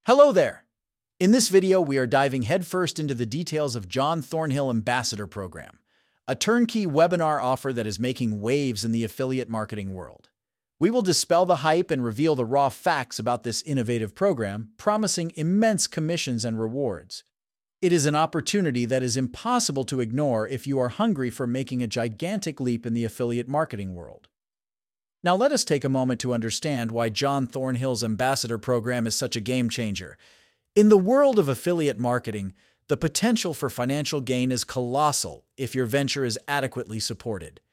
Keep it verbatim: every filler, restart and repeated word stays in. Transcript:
Hello there! In this video, we are diving headfirst into the details of John Thornhill Ambassador Program, a turnkey webinar offer that is making waves in the affiliate marketing world. We will dispel the hype and reveal the raw facts about this innovative program, promising immense commissions and rewards. It is an opportunity that is impossible to ignore if you are hungry for making a gigantic leap in the affiliate marketing world. Now let us take a moment to understand why John Thornhill's Ambassador Program is such a game changer. In the world of affiliate marketing, the potential for financial gain is colossal if your venture is adequately supported.